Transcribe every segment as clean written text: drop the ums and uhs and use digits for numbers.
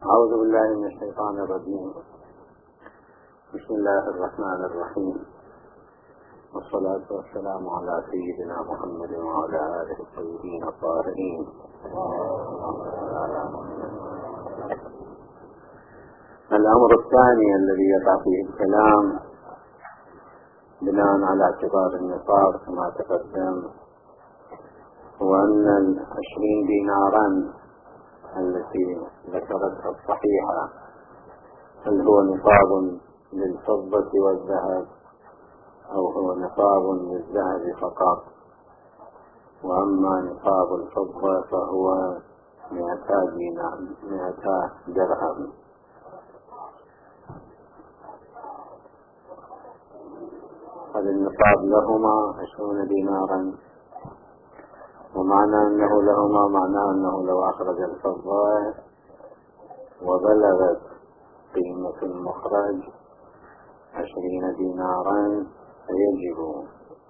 أعوذ بالله من الشيطان الرجيم. بسم الله الرحمن الرحيم، والصلاة والسلام على سيدنا محمد وعلى آله الطيبين الطاهرين. الأمر الثاني الذي يقع فيه الكلام بناء على اعتبار النصاب كما تقدم هو أن 20 دينارا التي ذكرتها الصحيحة هل هو نصاب للفضة والذهب أو هو نصاب للذهب فقط، وأما نصاب الفضة فهو 200 درهم. هذا النصاب لهما 20 دينارا، ومعنى أنه لهما معناه أنه لو أخرج الفضة وبلغت قيمة المخرج 20 دينارا فيجب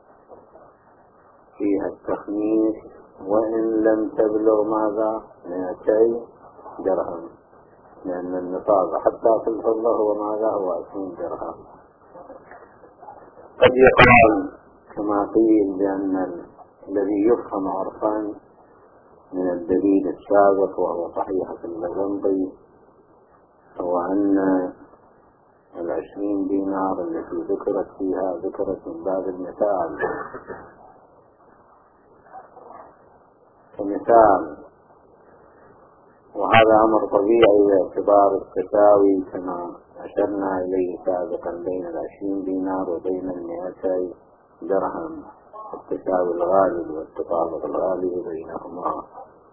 فيها التخميس وإن لم تبلغ ماذا 200 درهم، لأن النصاب حتى في الفضة هو ماذا هو 20 درهم. قد يقال كما قيل بأن الذي يفهم عرفا من الدليل السابق وهو صحيح في اللغنطي هو أن 20 دينار التي ذكرت فيها ذكرت من باب المثال كمثال، وهذا أمر طبيعي باعتبار التساوي كما أشرنا إليه سابقا بين 20 دينار وبين 200 درهم، التساوي الغالب والتطابق الغالب بينهما.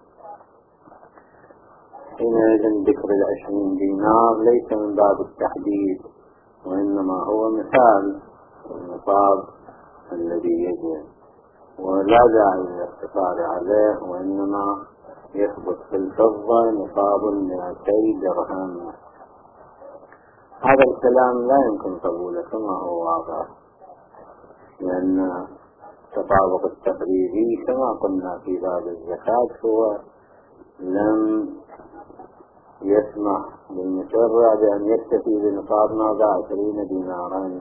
حينئذ ذكر 20 دينار ليس من باب التحديد، وإنما هو مثال النصاب الذي يجب، ولا داعي للاقتصار عليه، وإنما يثبت في الفضة نصاب 200 درهم. هذا الكلام لا يمكن قبوله كما هو واضح، لأن التطابق التقريبي كما قلنا في باب الزكاة هو لم يسمح للمشرع بأن يكتفي بنصاب ماذا 20 دينارا،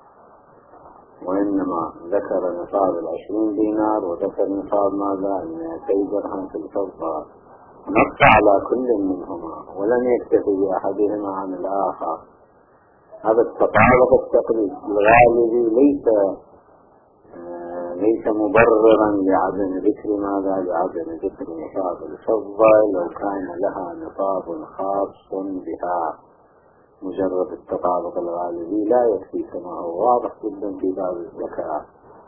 وإنما ذكر نصاب 20 دينار وذكر نصاب ماذا 200 درهم في الفضة، نص على كل منهما ولم يكتفي بأحدهما عن الآخر. هذا التطابق التقريبي الغالبي ليس مبررا لعدم ذكر ماذا لعدم ذكر نصاب الفضة لو كان لها نصاب خاص بها. مجرد التطابق الغالبي لا يكفي كما هو واضح جدا في باب الزكاة.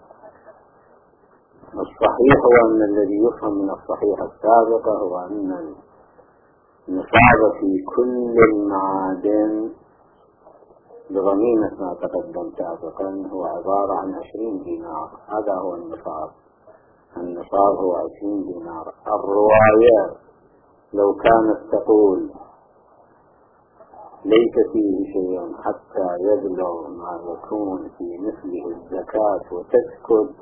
الصحيح هو أن الذي يفهم من الصحيح السابقة هو أن النصاب في كل المعادن بضميمة ما تقدم سابقا هو عبارة عن 20 دينار. هذا هو النصاب. النصاب هو 20 دينار. الرواية لو كانت تقول ليس فيه شيء حتى يبلغ ما يكون في مثله الزكاة وتسكت،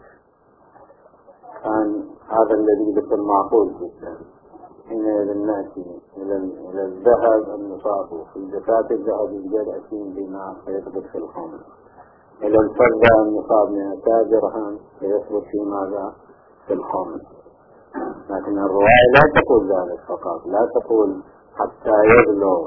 كان هذا الذي ذكر معقول جدا. حينئذ نأتي إلى الذهب النصاب في زكاة الذهب يوجد 20 دينار فيثبت في الخمس، إلى الفضة النصاب 200 درهم فيثبت في ماذا في الخمس. لكن الرواية لا تقول ذلك فقط، لا تقول حتى يبلغ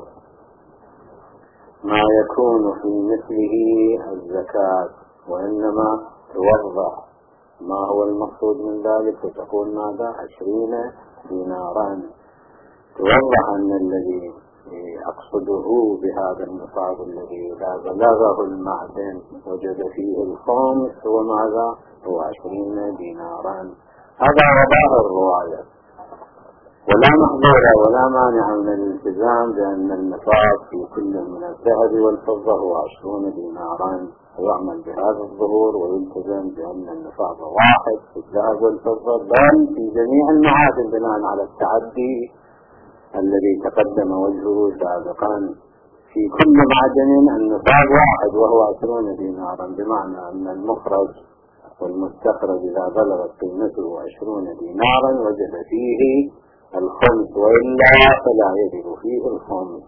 ما يكون في مثله الزكاة، وإنما توضح ما هو المقصود من ذلك وتقول ماذا 20 دينارا. توضح أن الذي أقصده بهذا النصاب الذي إذا بلغه المعدن وجد فيه الخمس هو ماذا هو 20 دينارا. هذا وضع الرواية، ولا محظور ولا مانع من الالتزام بأن النصاب في كل من الذهب والفضة هو 20 دينارا، ويعمل بهذا الظهور ويلتزم بأن النصاب واحد في الذهب والفضة، بل في جميع المعادن بناء على التعدي الذي تقدم وجهه سابقا. في كل معدن النصاب واحد وهو 20 دينارا، بمعنى أن المخرج والمستخرج إذا بلغت قيمته 20 دينارا وجد فيه الخمس وإلا فلا يجب فيه الخمس.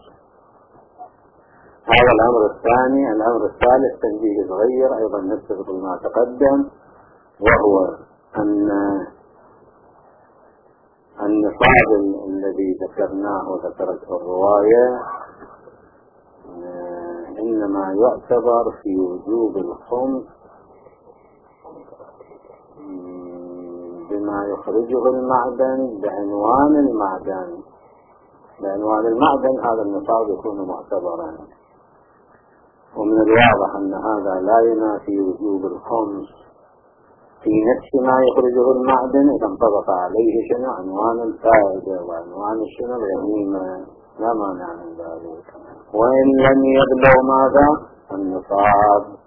هذا الأمر الثاني. الأمر الثالث تنبيه صغير أيضا نفسه ما تقدم، وهو أن النصاب الذي ذكرناه وذكرته الرواية إنما يعتبر في وجوب الخمس بما يخرجه المعدن بعنوان المعدن. بعنوان المعدن هذا النصاب يكون معتبرا. ومن الواضح أن هذا لا ينافي وجوب الخمس في نفس ما يخرجه المعدن إذا انطبق عليه شنو عنوان الفائدة وعنوان الشنو الغنيمة، لا مانع من ذلك. وإن لم يبلغ ماذا النصاب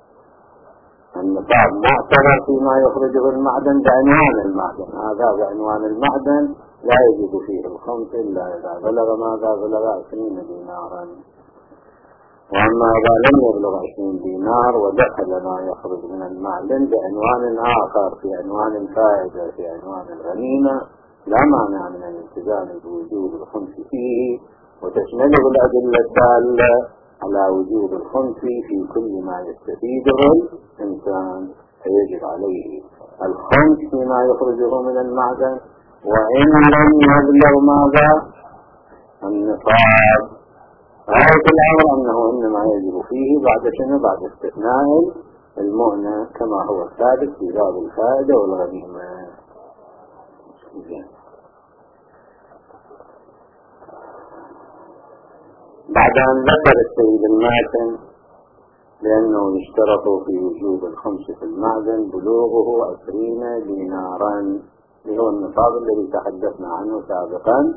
معتبر فيما يخرجه المعدن بعنوان المعدن. هذا بعنوان المعدن لا يجب فيه الخمس إلا إذا بلغ ماذا بلغ 20 دينارا. وأما إذا لم يبلغ 20 دينار ودخل ما يخرج من المعدن بعنوان آخر في عنوان الفائدة في عنوان الغنيمة لا مانع من الالتزام بوجوب الخمس فيه، وتشمله الأدلة الدالة على وجوب الخمس في كل ما يستفيده الإنسان، فيجب عليه الخمس فيما يخرجه من المعدن وإن لم يبلغ ماذا النصاب. غاية الأمر أنه إنما يجب فيه بعد شنو؟ بعد استثناء المؤنة كما هو الثابت في باب الفائدة والغنيمة. بعد أن ذكر السيد الماتن لأنه يشترط في وجوب الخمس في المعدن بلوغه 20 دينارا اللي هو النصاب الذي تحدثنا عنه سابقا،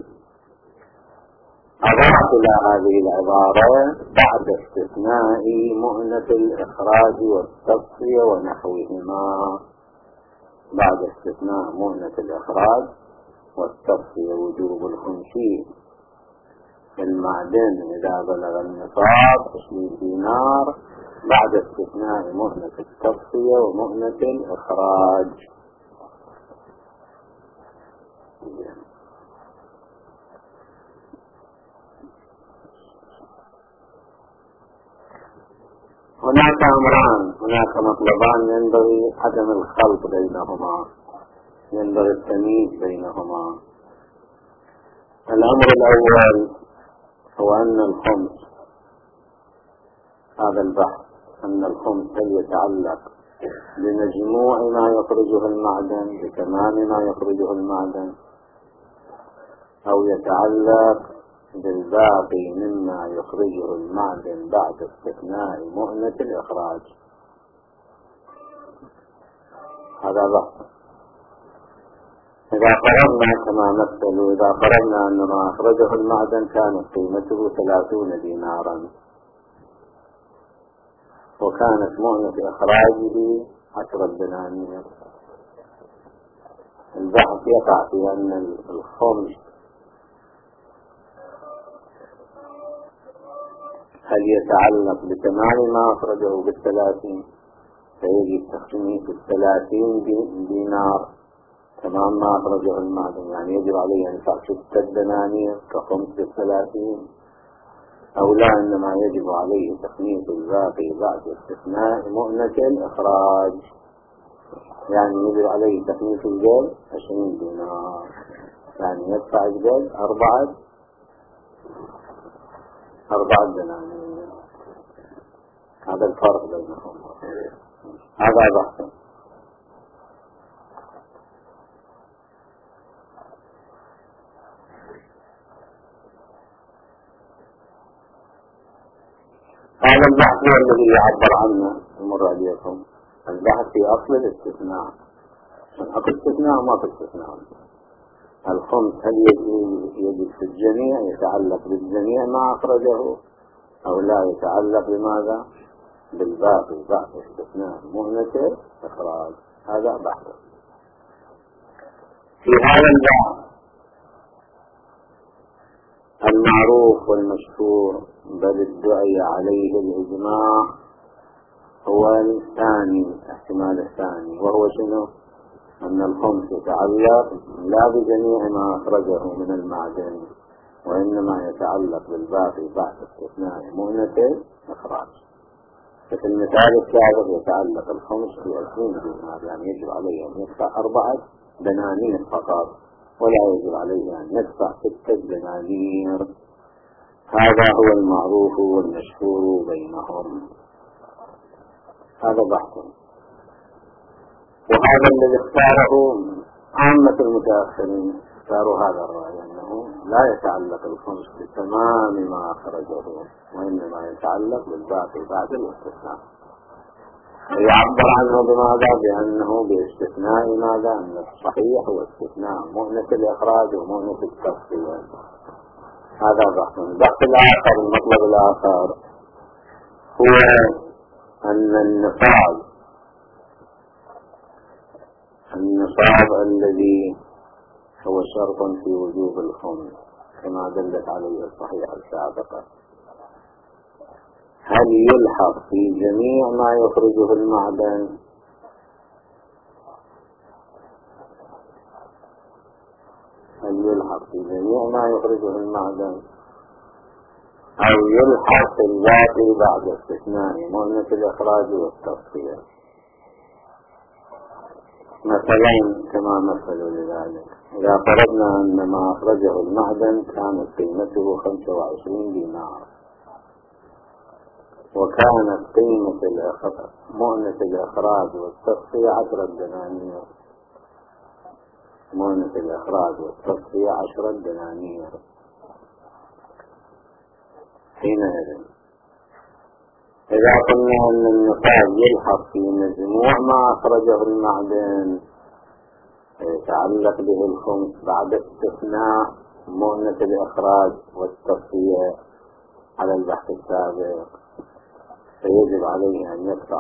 أضاف إلى هذه العبارة بعد استثناء مؤنة الإخراج والتصفية ونحوهما. بعد استثناء مؤنة الإخراج والتصفية وجوب الخمس في المعدن إذا بلغ النصاب 20 دينار بعد استثناء مؤنة التصفية ومؤنة الإخراج. هناك أمران، هناك مطلبان ينبغي عدم الخلط بينهما، ينبغي التمييز بينهما. الأمر الأول هو أن الخمس، هذا البحث أن الخمس هل يتعلق بمجموع ما يخرجه المعدن بتمام ما يخرجه المعدن أو يتعلق بالباقي مما يخرجه المعدن بعد استثناء مؤنة الإخراج. هذا بحث. إذا قررنا كما مثلوا، إذا قررنا أن ما أخرجه المعدن كانت قيمته 30 دينارا وكانت مؤنة إخراجه 10 دنانير، البحث يقع في أن الخمس هل يتعلق بتمام ما أخرجه ب30 فيجب تخميس 30 دينار تمام ما أخرجه المعدن، يعني يجب عليه أن يدفع 6 دنانير كخمس 30، أو لا إنما يجب عليه تخميس الباقي بعد استثناء مؤنة الإخراج، يعني يجب عليه تخميس الجل 20 دينار، يعني يدفع الجل 4 دنانير. هذا الفرق بينهم، هذا بحث. هذا البحث هو الذي يعبر عنه المرة عليكم، البحث في أصل الاستثناء. أكو استثناء ما في استثناء. الخمس هل يجب في الجميع، يتعلق بالجميع ما أخرجه أو لا يتعلق بماذا؟ بالباقي بعد استثناء مؤنة إخراج. هذا بحث. في هذا البحث المعروف والمشهور بل الدعي عليه الإجماع هو الثاني، احتمال الثاني، وهو شنو؟ أن الخمس يتعلق لا بجميع ما أخرجه من المعدن، وإنما يتعلق بالباقي بعد استثناء مؤنة الإخراج. ففي المثال السابق يتعلق الخمس ب20 دينار، يعني يجب عليه أن يدفع 4 دنانير فقط، ولا يجب عليه أن يدفع 6 دنانير. هذا هو المعروف والمشهور بينهم. هذا بحث، وهذا الذي اختاره عامة المتأخرين، اختاروا هذا الرأي أنه لا يتعلق الخمس بتمام ما أخرجه، وإنما يتعلق بالباقي بعد الاستثناء. يعبر عنه بماذا؟ بأنه باستثناء ماذا؟ أن الصحيح هو استثناء مؤنة الإخراج ومؤنة التصفية. هذا بحث. البحث الآخر، المطلب الآخر هو أن النصاب الذي هو شرط في وجوب الخمس كما دلت عليه الصحيح السابقة، هل يلحق في جميع ما يخرجه المعدن؟ هل يلحق في جميع ما يخرجه المعدن، أو يلحق في الباقي بعد استثناء مؤنة الإخراج والتصفية؟ مثلا كما مثلوا لذلك، إذا فرضنا أن ما أخرجه المعدن كانت قيمته 25 دينار، وكانت قيمة مؤنة الإخراج والتصفية 10 دنانير، مؤنة الإخراج والتصفية 10 دنانير. حينئذ إذا قلنا أن النصاب يلحق في مجموع ما أخرجه المعدن يتعلق به الخمس بعد استثناء مؤنة الإخراج والتصفية على البحث السابق، فيجب عليه أن يدفع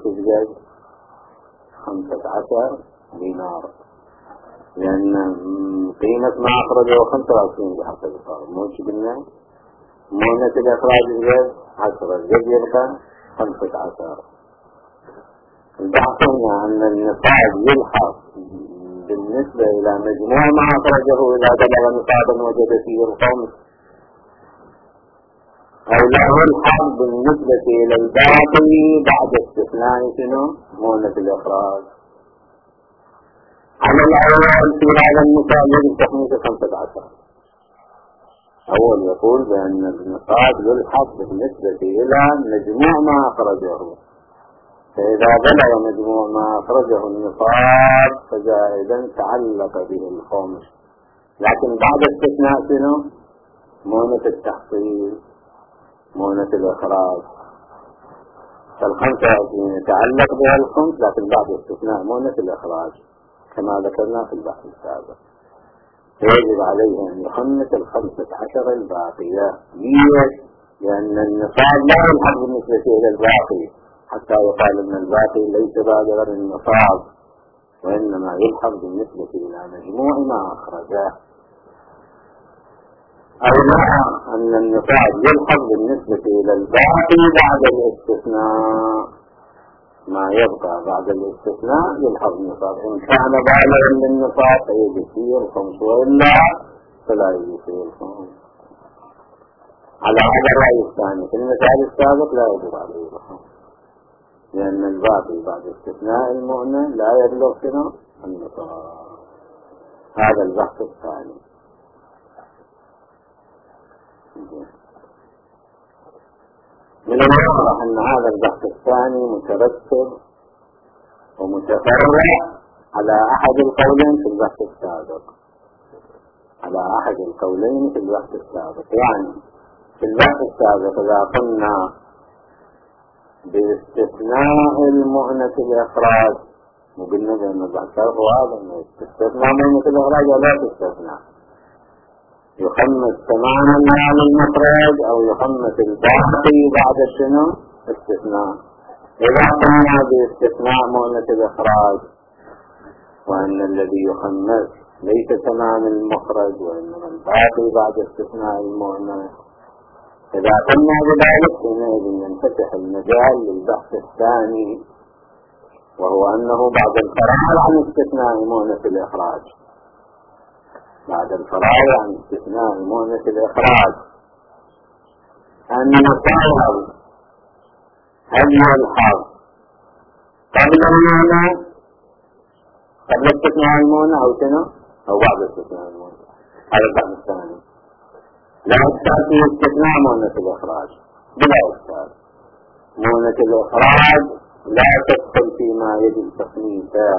15 دينار، لأن قيمة ما أخرجه 25 بحسب الصارم. موش قلنا مؤنة الإخراج الجد 10، الجد يبقى 15. البحث هنا أن النصاب يلحق بالنسبة إلى مجموع ما أخرجه إذا بلغ نصابا وجد فيه الخمس، أو لا يلحق بالنسبة إلى الباقي بعد استثناء مؤنة الإخراج. على الأول في هذا المثال يجب تخميس 15. أول يقول بأن النصاب يلحق بالنسبة إلى مجموع ما أخرجه، فإذا بلغ مجموع ما أخرجه النصاب فزائدا تعلق به الخمس، لكن بعد استثناء مؤنة التحصيل مؤنة الإخراج، فال25 يتعلق بها الخمس، لكن بعد استثناء مؤنة الإخراج كما ذكرنا في البحث السابق. يجب عليه أن يخمس 15 الباقية. ليش؟ لأن النصاب لا يلحق بالنسبة إلى الباقي حتى يقال أن الباقي ليس بالغا النصاب، وإنما يلحق بالنسبة إلى مجموع ما أخرجه. أو لا، أن النصاب يلحق بالنسبة إلى الباقي بعد الاستثناء، ما يبقى بعد الاستثناء يلحق النصاب. إن كان بالغا للنصاب فيجب فيه الخمس، وإلا فلا يجب فيه الخمس. على هذا الرأي الثاني في المثال السابق لا يجب عليه الخمس، لأن الباقي بعد استثناء المؤنة لا يبلغ النصاب. هذا البحث الثاني. من الواضح أن هذا البحث الثاني مترتب ومتفرع على أحد القولين في البحث السابق، يعني في البحث السابق إذا قلنا باستثناء المؤنة الإخراج، وقلنا بأن البحث السابق هذا أنه استثناء مؤنة الإخراج ولا تستثناء، يخمس تماما عن المخرج أو يخمس الباقي بعد استثناء. إذا قلنا باستثناء مؤنة الإخراج وأن الذي يخمس ليس تمام المخرج وإنما الباقي بعد استثناء المؤنة، إذا قلنا بذلك حينئذ ينفتح المجال للبحث الثاني، وهو أنه بعد الفراغ عن استثناء مؤنة الإخراج، بعد الفراغ عن استثناء مؤنة الإخراج أن يصاب هل يلحظ قبل المؤنة، قبل استثناء المؤنة أو شنو أو بعد استثناء المؤنة. هذا البحث الثاني. لا إشكال في استثناء مؤنة الإخراج بلا إشكال. مؤنة الإخراج لا تدخل فيما يجب تصنيفه.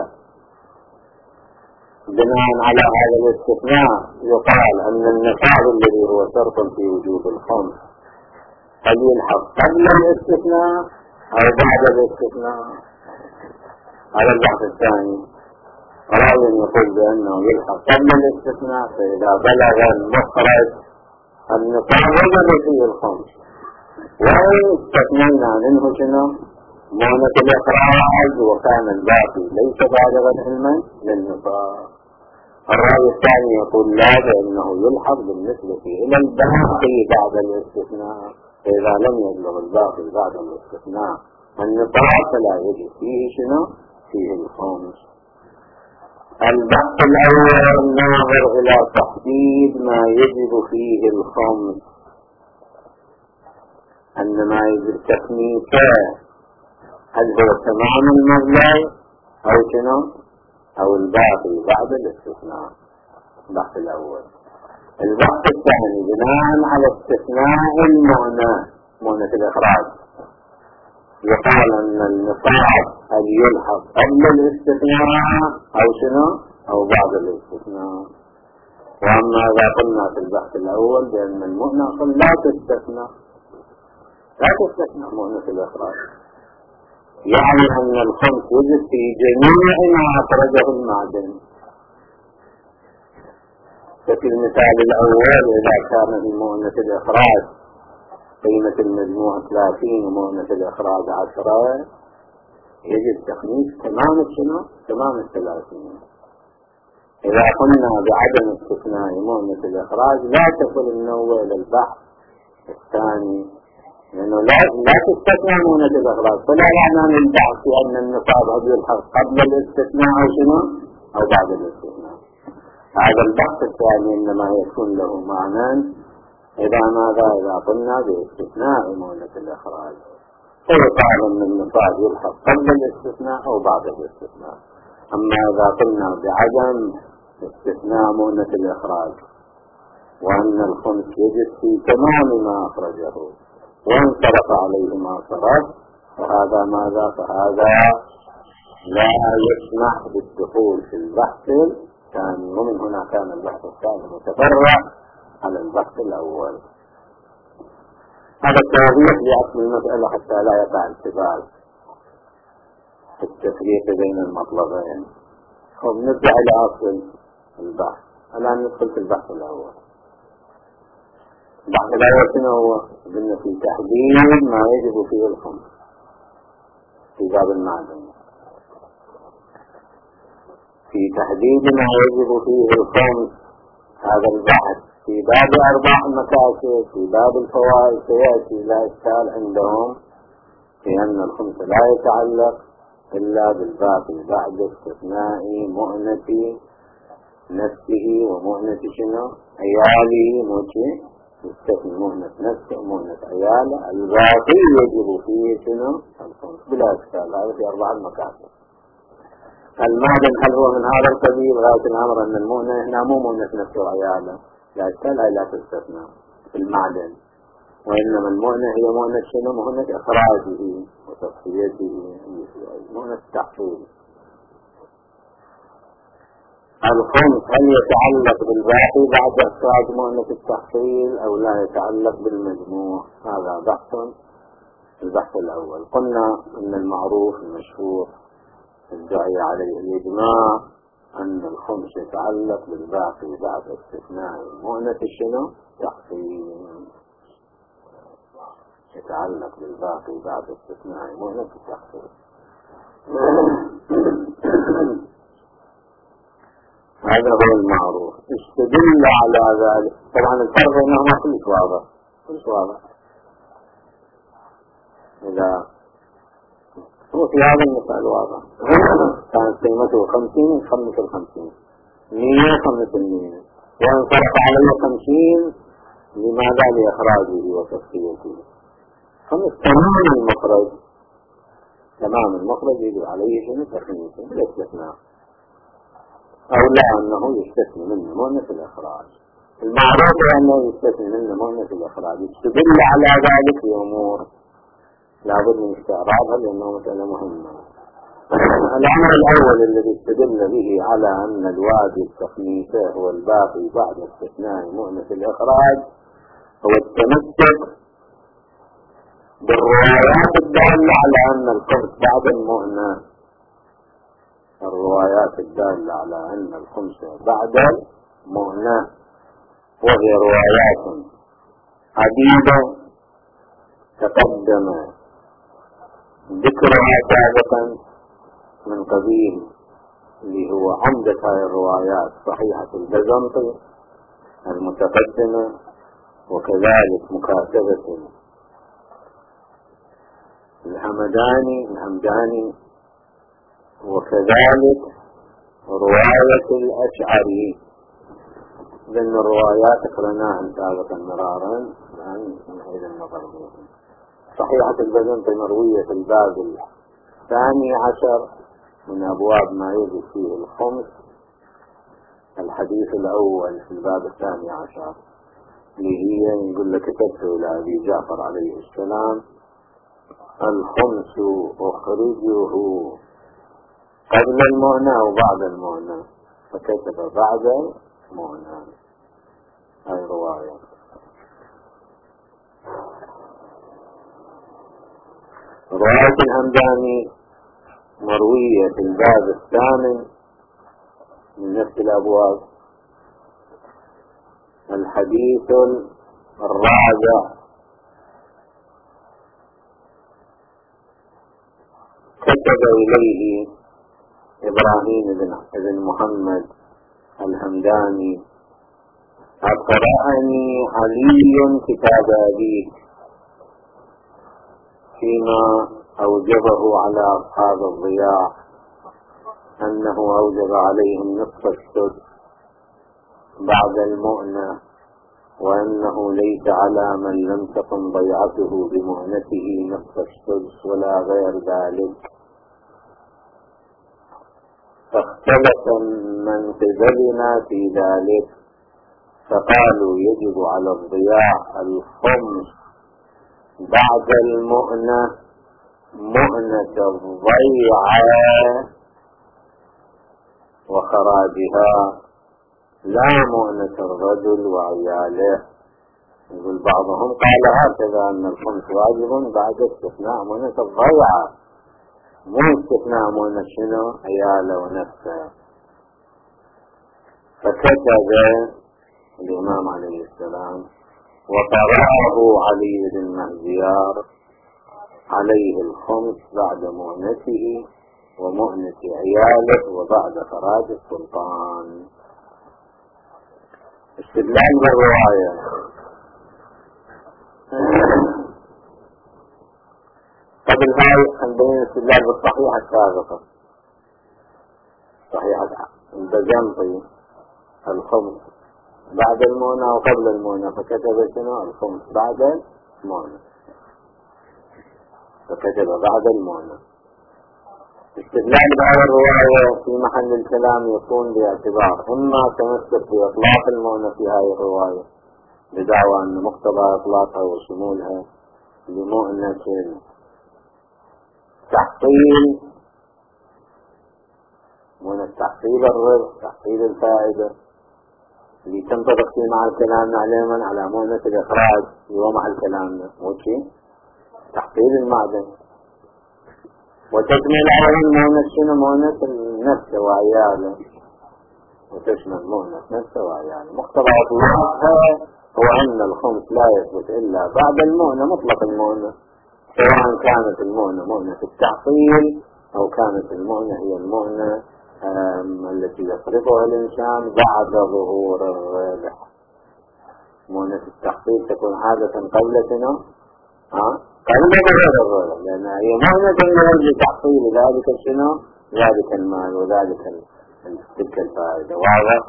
بناء على هذا الاستثناء يقال أن النفاذ الذي هو شرط في وجود الخمس هل يلحق قبل الاستثناء أو بعد الاستثناء. هذا البحث الثاني. راوي يقول بأنه يلحق قبل الاستثناء، فإذا بلغ المخرج النفاذ وجب فيه الخمس، وإن استثنينا منه شنو مؤنة الإخراج وكان الباقي ليس بالغا علما للنفاذ. الراوي الثاني يقول لا، بأنه يلحق بالنسبة إلى الباقي بعد الاستثناء، فإذا لم يبلغ الباقي بعد الاستثناء النفاذ فلا يجب فيه شنو فيه الخمس. البحث الأول الناظر إلى تحديد ما يجب فيه الخمس، أن ما يجب تكميته هل هو تمام المبلغ أو شنو أو الباقي بعد الاستثناء. البحث الأول. البحث الثاني بناء على استثناء مؤنة الإخراج يقال أن النفاذ هل يلحق قبل الاستثناء أو شنو أو بعد الاستثناء. وأما إذا قلنا في البحث الأول بأن المؤنة لا تستثنى مؤنة الإخراج، يعني أن الخمس يجب في جميع ما أخرجه المعدن. ففي المثال الأول إذا كان في مؤنة الإخراج قيمة المجموع 30 ومؤنة الإخراج 10 يجب تخميس تمام 30. إذا قلنا بعدم استثناء مؤنة الإخراج لا تصل النوع إلى البحث الثاني، لأنه لا تستثنى مؤنة الإخراج، فلا معنى للبحث في أن النفاذ يلحق قبل الاستثناء أو بعد الاستثناء. هذا البحث الثاني إنما يكون له معنى إذا قلنا باستثناء مؤنة الإخراج، فيقال أن النفاذ يلحق قبل الاستثناء أو بعد الاستثناء. أما إذا قلنا بعدم استثناء مؤنة الإخراج وأن الخمس يجب في تمام ما أخرجه وانصرف عليه ما صرف، فهذا لا يسمح بالدخول في البحث الثاني. ومن هنا كان البحث الثاني متفرع على البحث الأول. هذا التوضيح لأصل المسألة حتى لا يقع التباس في التفريق بين المطلبين. نرجع إلى أصل البحث. الآن ندخل في البحث الأول. البحث الأول شنو هو؟ قلنا في تحديد ما يجب فيه الخمس في باب المعدن. في تحديد ما يجب فيه الخمس هذا البحث في باب أرباح المكاسب، في باب الفوائد سيأتي لا إشكال عندهم في أن الخمس لا يتعلق إلا بالباقي بعد استثناء مؤنة نفسه ومؤنة شنو عياله. يستثني مؤنة نفسه ومؤنة عياله، الباقي يجب فيه شنو الخمس بلا إشكال. هذا في أرباح المكاسب. المعدن هل هو من هذا القبيل؟ غاية الأمر أن المؤنة هنا مو مؤنة نفسه وعياله، لا إشكال هي لا تستثنى في المعدن، وإنما المؤنة هي مؤنة شنو؟ مؤنة إخراجه وتصفيته، مؤنة التحصيل. الخمس هل يتعلق بالباقي بعد إخراج مؤنة التحصيل أو لا يتعلق بالمجموع؟ هذا بحث البحث الأول. قلنا أن المعروف المشهور الداعي عليه الإجماع أن الخمس يتعلق بالباقي بعد استثناء مؤنة شنو؟ تحصيل. يتعلق بالباقي بعد استثناء مؤنة التحصيل. هذا هو المعروف. استدل على ذلك. طبعا الفرق بينهما كلش واضح. إذا وفي هذا المثال واضح. كانت قيمته 50 نخمس 50، 100 نخمس 100، وإن فرق علي 50 لماذا؟ لإخراجه وتصفيته. خمس تمام المخرج، تمام المخرج يجب عليه شنو؟ تخميسه بلا استثناء، أو لا أنه يستثني منه مؤنث الإخراج. المعروف أنه يستثني منه مؤنث الإخراج، يستدل على ذلك بأمور لابد من استعراضها لأنه مسألة مهمة. الأمر الأول الذي استدل به على أن الواجب تخميسه هو الباقي بعد استثناء مؤنث الإخراج هو التمسك بالروايات الدالة على أن الخمس بعد المؤنث، الروايات الدالة على أن الخمس بعد المؤنث، وهي روايات عديدة تقدم ذكرها سابقا من قبيل اللي هو عمدة هذه الروايات صحيحة البزنطي المتقدمة، وكذلك مكاتبة الهمداني، وكذلك رواية الأشعري. لأن الروايات قرناها سابقا مرارا من هذا النظر. صحيحة البزنطي مروية في الباب 12 من أبواب ما يوجد فيه الخمس، الحديث الأول في الباب 12 اللي هي يقول لك كتبت إلى أبي جعفر عليه السلام الخمس أخرجه قبل المؤنى وبعد المؤنى، فكتب بعد المؤنى. هاي رواية. رواية الهمداني مروية في الباب 8 من نفس الأبواب، الحديث الرابع. كتب إليه إبراهيم بن محمد الهمداني أقرأني علي كتاب أبيك فيما أوجبه على أصحاب الضياع أنه أوجب عليهم نصف السدس بعد المؤنة، وأنه ليس على من لم تكن ضيعته بمؤنته نصف السدس ولا غير ذلك. فاختلف من قبلنا في ذلك، فقالوا يجب على الضياع الخمس بعد المؤنة، مؤنة الضيعة وخراجها، لا مؤنة الرجل وعياله. يقول بعضهم قال هكذا أن الخمس واجب بعد استثناء مؤنة الضيعة، مو استثناء مؤنة شنو؟ عياله ونفسه. فكتب الإمام عليه السلام وقرأه علي بن مهزيار عليه الخمس بعد مؤنته ومؤنة عياله وبعد خراج السلطان. استدلال بالرواية. قبل هاي نبين استدلال بالصحيحة السابقة، صحيحة البزنطي الخمس بعد المؤنة وقبل المؤنة، فكتب شنو؟ الخمس بعد المؤنة، فكتب بعد المؤنة. استدلال بهذه الرواية في محل الكلام يكون باعتبار إما تمسك بإطلاق المؤنة في هذه الرواية بدعوى أن مقتضى إطلاقها وشمولها لمؤنة تحصيل، مؤنة تحصيل الرزق، تحصيل الفائدة اللي تنطبق في مع الكلام عليما على مؤنة الإخراج هو مع الكلام وشي تحصيل المعدن، وتشمل على المؤنة شنو؟ مؤنة النفس وعياله، وتشمل مؤنة نفس وعياله. مقتضى إطلاقها هو أن الخمس لا يثبت إلا بعد المؤنة مطلق المؤنة، سواء كانت المؤنة مؤنة التحصيل أو كانت المؤنة هي المؤنة التي يصرفها الإنسان بعد ظهور الربح. مؤنة التحصيل تكون عادة قبل شنو؟ هذا غير الرؤية، لأن هي مهنة لتحصيل ذلك شنو؟ ذلك المال وذلك تلك الفائدة. واضح؟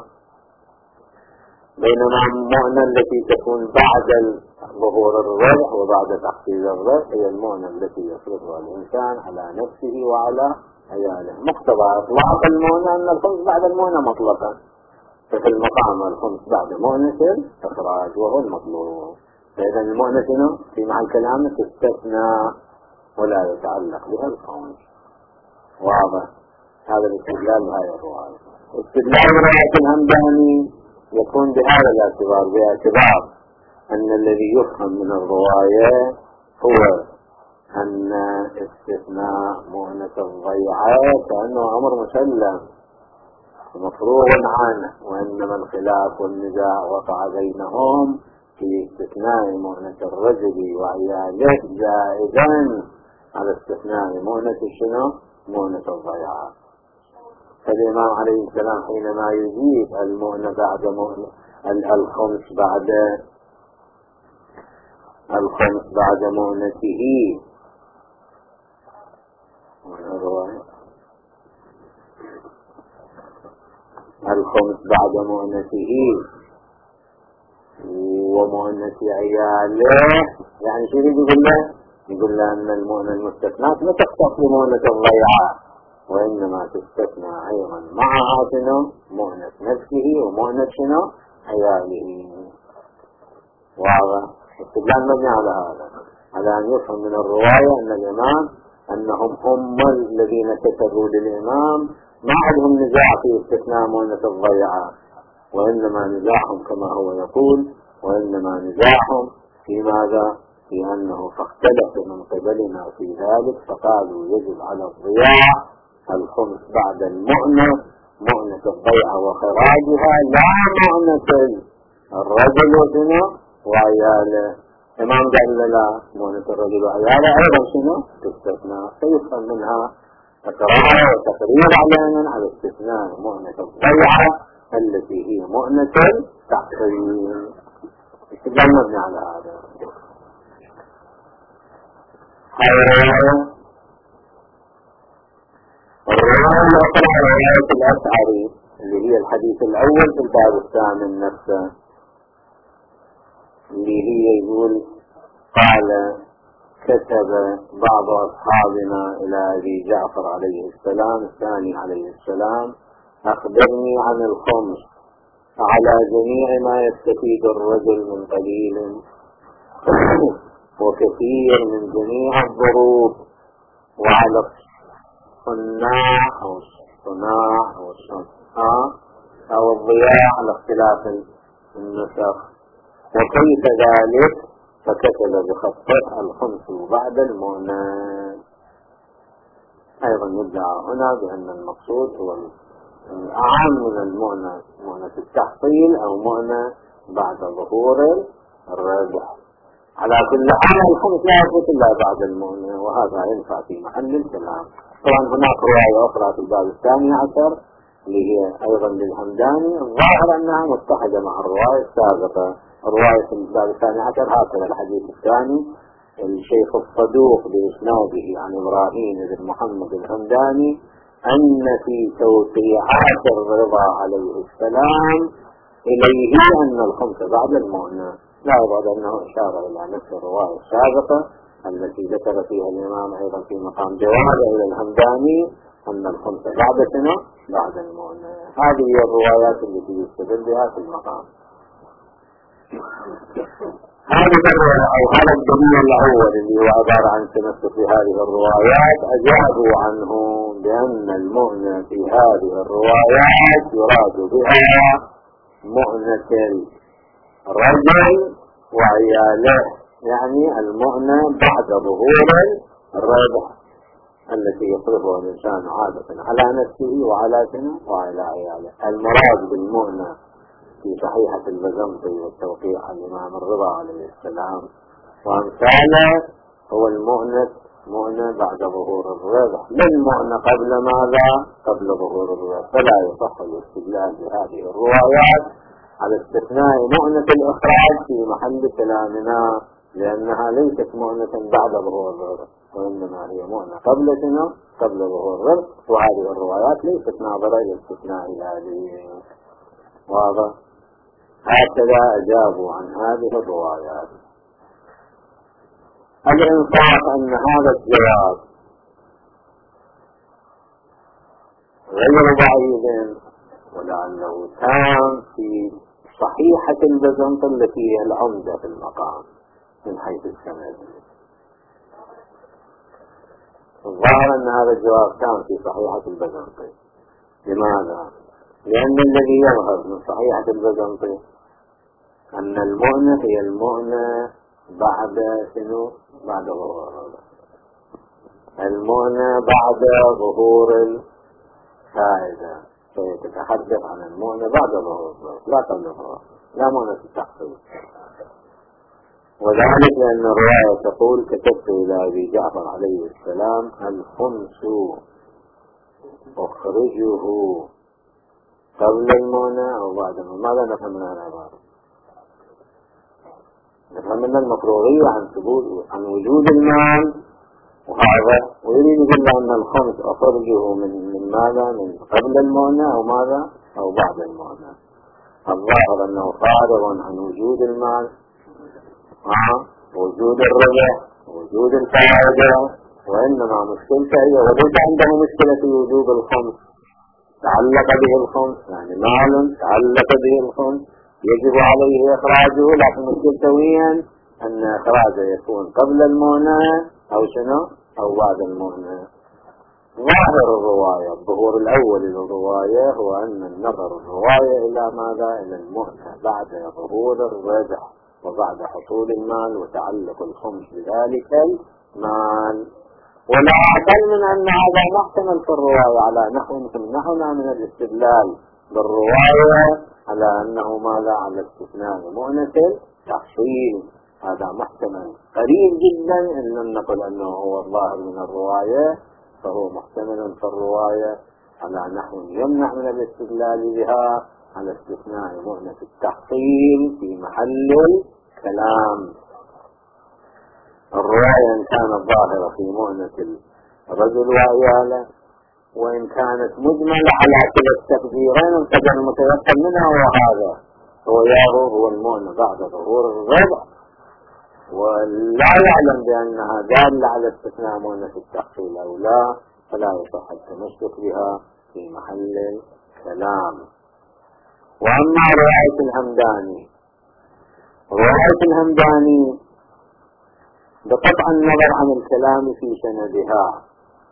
بينما المؤنة التي تكون بعد ظهور الربح وبعد تحصيل الربح هي المؤنة التي يصرفها الإنسان على نفسه وعلى عياله. مقتضى إطلاق المؤنة أن الخمس بعد المؤنة مطلقا، ففي المقام الخمس بعد مؤنة الإخراج وهو المطلوب. فإذا المؤنة في معنى الكلام تستثنى ولا يتعلق بها الخمس. واضح؟ هذا الاستدلال بهذه الرواية. استدلال رواية الهمداني يكون بهذا الاعتبار، باعتبار أن الذي يفهم من الرواية هو أن استثناء مؤنة الضيعة كأنه أمر مسلم مفروغ عنه، وإنما الخلاف والنزاع وقع بينهم في استثناء مؤنة الرجل وعياله جائزا على استثناء مؤنة شنو؟ مؤنة الضيعة. فالإمام عليه السلام حينما يجيب المؤنة بعد مؤنة الخمس بعد مؤنته الخمس بعد مؤنته ومؤنة عياله، يعني شو يقول له؟ يقول له أن المؤنة المستثناة لا تختص بمؤنة الضيعة، وإنما تستثنى أيضا معها شنو؟ مؤنة نفسه ومؤنة شنو؟ عياله. واضح؟ استدلال مبني على هذا، على أن يفهم من الرواية أن الإمام هم الذين كتبوا للإمام ما عندهم نزاع في استثناء مؤنة الضيعة، وإنما نزاعهم كما هو يقول، وإنما نزاعهم في ماذا؟ في أنه فاختلف من قبلنا في ذلك فقالوا يجب على الضياع الخمس بعد المؤنة، مؤنة الضيعة وخراجها، لا مؤنة الرجل وعياله. إمام قال لا، مؤنة الرجل وعياله أيضا شنو؟ تستثنى، فيفهم منها تكرار وتقرير على استثناء مؤنة الضيعة التي هي مؤنة التحصيل. استدلال مبني على هذا. الرواية الأخرى رواية الأشعري اللي هي الحديث الأول في الباب الثامن نفسه، اللي هي يقول قال كتب بعض أصحابنا إلى أبي جعفر عليه السلام الثاني عليه السلام أخبرني عن الخمس على جميع ما يستفيد الرجل من قليل وكثير من جميع الظروف، وعلى الصناع أو الضياع على اختلاف النسخ، وكيف ذلك؟ فكتب بخطه الخمس بعد المؤنة. أيضا يدعى هنا بأن المقصود هو الأعم من المؤنة، مؤنة التحصيل أو مؤنة بعد ظهور الربح. على كل حال الخمس لا يثبت إلا بعد المؤنة، وهذا ينفع في محل الكلام. طبعا هناك رواية أخرى في الباب الثاني عشر اللي هي أيضا للهمداني، الظاهر أنها متحدة مع الرواية السابقة. الرواية في الباب الثاني عشر هكذا الحديث الثاني: الشيخ الصدوق بإسناده عن إبراهيم بن محمد الهمداني أن في توقيعات الرضا عليه السلام إليه أن الخمس بعد المؤنة. لا يبعد أنه إشارة إلى نفس الرواية السابقة التي ذكر فيها الإمام أيضا في مقام جواب إلى الهمداني أن الخمس بعد المؤنة. هذه هي الروايات التي يستدل بها في المقام. هذا الدليل الأول اللي هو عبارة عن تنسق في هذه الروايات أجابوا عنه بأن المؤنة في هذه الروايات يراد بها مؤنة الرجل وعياله، يعني المؤنة بعد ظهور الربح التي يصرفها الإنسان عادة على نفسه وعلى عياله. المراد بالمؤنة في صحيحة البزنطي والتوقيع عن الإمام الرضا عليه السلام وأمثاله هو مؤنة بعد ظهور الربح، للمؤنة قبل ماذا؟ قبل ظهور الربح. فلا يصح الاستدلال بهذه الروايات على استثناء مؤنة الإخراج في محل كلامنا لأنها ليست مؤنة بعد ظهور الرزق، وإنما هي مؤنة قبل شنو؟ قبل ظهور الرزق. وهذه الروايات ليست ناظرة إلى استثناء الهادي. واضح؟ هكذا أجابوا عن هذه الروايات. الإنصاف أن هذا الجواب غير بعيد، ولعله تام في صحيحة البزنطي التي هي العمدة في المقام من حيث السند. الظاهر أن هذا الجواب تام في صحيحة البزنطي. لماذا؟ لأن الذي يظهر من صحيحة البزنطي أن المؤنة هي المؤنة بعد شنو؟ بعد ظهور الرزق. المؤنة بعد ظهور الفائدة، فيتحدث عن المؤنة بعد ظهور الرزق لا قبل ظهور، لا مؤنة التحصيل. وذلك لأن الرواية تقول: كتبت إلى أبي جعفر عليه السلام الخمس أخرجه قبل المؤنة أو بعد المؤنة. ماذا نفهم من هذا العبارة؟ نفهم من المفروغية عن وجود المال، وهذا ويريد يقول أن الخمس أخرجه من ماذا؟ من قبل المؤنة أو ماذا؟ أو بعد المؤنة. الظاهر أنه فارغ عن وجود المال، وجود الربح، وجود الفائدة، وإنما مشكلته هي وليس عنده مشكلة في وجود الخمس، تعلق به الخمس، يعني مال تعلق به الخمس يجب عليه إخراجه، لكن مشكلته وين؟ أن إخراجه يكون قبل المؤنة أو شنو؟ أو بعد المؤنة. ظاهر الرواية، الظهور الأول للرواية هو أن النظر الرواية إلى ماذا؟ إلى المؤنة بعد ظهور الربح وبعد حصول المال وتعلق الخمس بذلك المال. ولا أقل من أن هذا محتمل في الرواية على نحونا من الاستدلال بالرواية على أنه ماذا؟ على استثناء مؤنة التحصيل. هذا محتمل قريب جدا، إن لم نقل أنه هو الظاهر من الرواية، فهو محتمل في الرواية على نحو يمنع من الاستدلال بها على استثناء مؤنة التحصيل في محل الكلام. الرواية إن كانت ظاهرة في مؤنة الرجل وعياله، وإن كانت مجملة على كلا التقديرين القدر المتيقن منها، وهذا هو المؤنة بعد ظهور الربع، ولا يعلم بأنها دالة على استثناء مؤنة التحصيل أو لا، فلا يصح التمسك بها في محل الكلام. وأما رواية الهمداني بقطع النظر عن الكلام في سندها،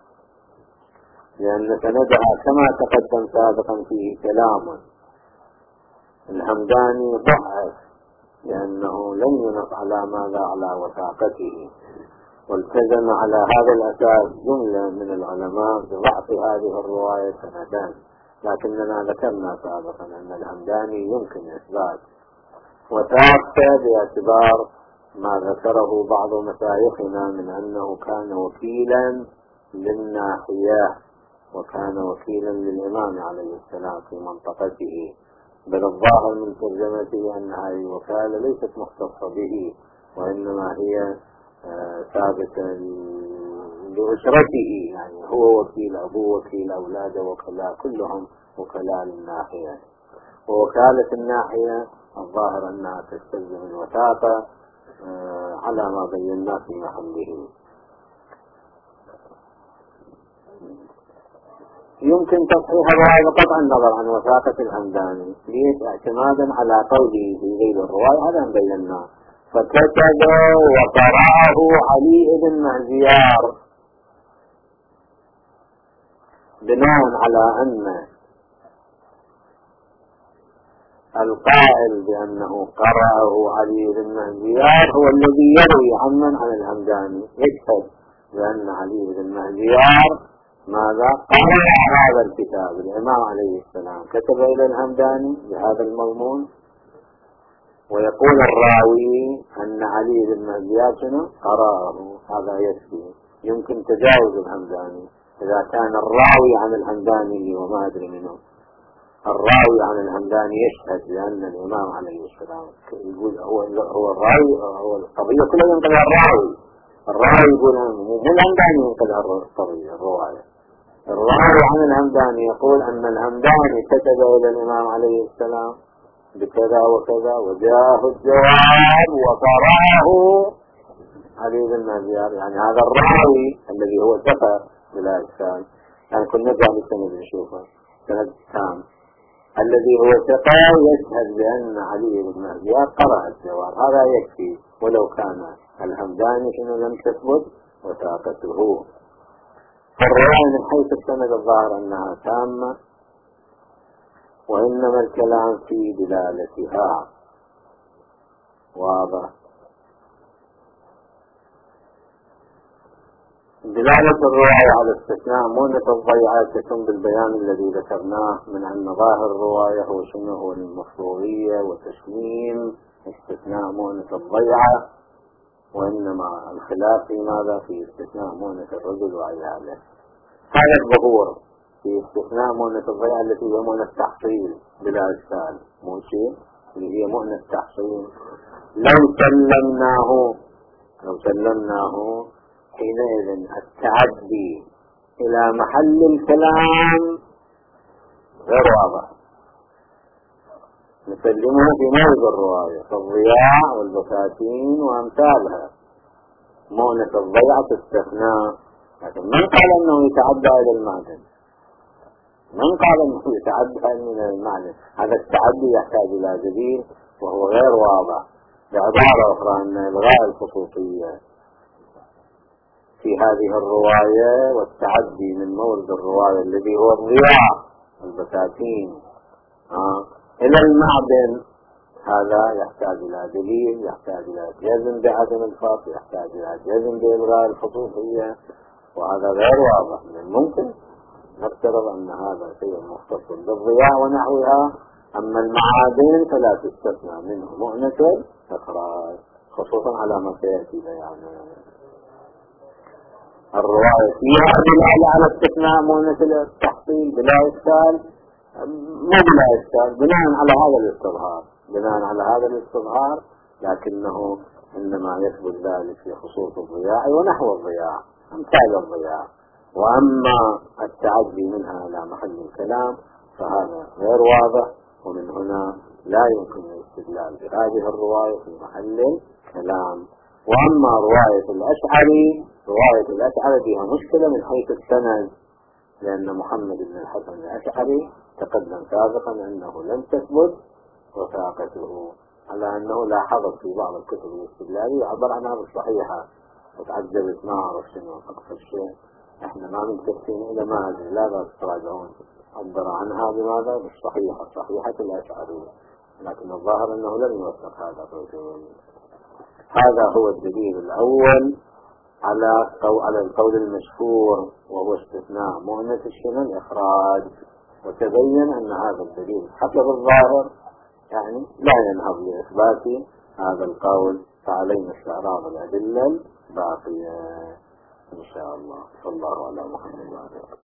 لأن سندها كما تقدم سابقا فيه كلام. الهمداني ضعف لأنه لم ينص على ماذا؟ على وثاقته، والتزم على هذا الأساس جملة من العلماء بضعف هذه الرواية سندان، لكننا ذكرنا سابقا أن الهمداني يمكن إثبات وثاقته باعتبار ما ذكره بعض مشايخنا من أنه كان وكيلا للناحية، وكان وكيلا للإمام عليه السلام في منطقته، بل الظاهر من ترجمته أن هذه الوكالة ليست مختصة به، وإنما هي ثابتة لأسرته، يعني هو وكيل أبوه وكيل أولاده وكلاء كلهم وكلاء للناحية. ووكالة الناحية الظاهر أنها تستلزم الوثاقة على ما بينا في محله. يمكن تصحيح هذا قطع النظر عن وثاقة الهمداني، ليش؟ اعتمادا على قوله في ذيل الرواية، هذا بينا: فكتب وقرأه علي بن مهزيار، بناء على أن القائل بأنه قرأه علي بن مهزيار هو الذي يروي عن الهمداني، يشهد بأن علي بن مهزيار ماذا؟ قرأ هذا الكتاب. الإمام عليه السلام كتب إلى الهمداني بهذا المضمون، ويقول الراوي أن علي بن مهزيار قرأه، هذا يكفي. يمكن تجاوز الهمداني إذا كان الراوي عن الهمداني وما أدري منه، الراوي عن الهمداني يشهد بأن الإمام عليه السلام يقول هو الراوي، هو القضية كلها ينقل الراوي يقول مو الهمداني ينقل القضية الرواية. الراوي عن الهمداني يقول أن الهمداني كتب إلى الإمام عليه السلام بكذا وكذا وجاءه الجواب وقرأه علي بن مهديار. يعني هذا الراوي الذي هو ثقة بلا إشكال، يعني كنا نرجع للسند نشوفه سند تام، الذي هو ثقة يشهد بأن علي بن مهديار قرأ الجواب، هذا يكفي ولو كان الهمداني إنه لم تثبت وثاقته. فالرواية من حيث السند الظاهر أنها تامة، وإنما الكلام في دلالتها. واضح؟ دلالة الرواية على استثناء مونة الضيعة تتم بالبيان الذي ذكرناه من أن ظاهر الرواية هو شنو؟ هو المفروضية وتسليم استثناء مونة الضيعة، وإنما الخلاف في ماذا؟ في استثناء مونة الرجل وعياله. هذا الظهور في استثناء مؤنة الضيعة التي هي مؤنة التحصيل بلا إشكال، مو شيء اللي هي مؤنة التحصيل. لو سلمناه حينئذ التعدي إلى محل الكلام غير واضح، نسلمه في موضع الرواية كالضياع والبساتين وأمثالها. مؤنة الضيعة استثناء، لكن من قال أنه يتعدى إلى المعدن؟ من قال أنه يتعدى إلى المعنى؟ هذا التعدي يحتاج إلى دليل وهو غير واضح. بعبارة أخرى أن إلغاء الخصوصية في هذه الرواية والتعدي من مورد الرواية الذي هو الضياع والبساتين إلى المعدن، هذا يحتاج إلى دليل، يحتاج إلى جزم بعدم الفرق، يحتاج إلى جزم بإلغاء الخصوصية، وهذا غير واضح. من الممكن نفترض أن هذا شيء مختص بالضياع ونحوها، أما المعادن فلا تستثنى منه مؤنة الإخراج، خصوصا على ما سيأتي بيانه. الرواية فيها دلالة على استثناء مؤنة التحصيل بلا إشكال، مو بلا إشكال بناء على هذا الاستظهار، لكنه إنما يثبت ذلك في خصوص الضياع ونحو الضياع أمثال الضياع. وأما التعدي منها إلى محل الكلام فهذا غير واضح، ومن هنا لا يمكن الاستدلال بهذه الرواية في محل الكلام. وأما رواية الأشعري فيها مشكلة من حيث السند، لأن محمد بن الحسن الأشعري تقدم سابقا أنه لم تثبت وثاقته، على أنه لا حظر في بعض الكتب الاستدلالية عبر عنها بالصحيحة، وتعجبت ما أعرف شنو أكثر شيء، احنا ما متكفين إلى ما أدري، لا بأس تراجعون، عبر عنها بماذا؟ بالصحيحة، صحيحة الأشعري، لكن الظاهر أنه لم يوثق هذا الرجل. هذا هو الدليل الأول على القول المشهور، وهو استثناء مؤنة الإخراج. وتبين أن هذا الدليل حسب الظاهر يعني لا ينهض لإثبات هذا القول، فعلينا استعراض الأدلة الباقية إن شاء الله. صلى الله على محمد وعلى آله.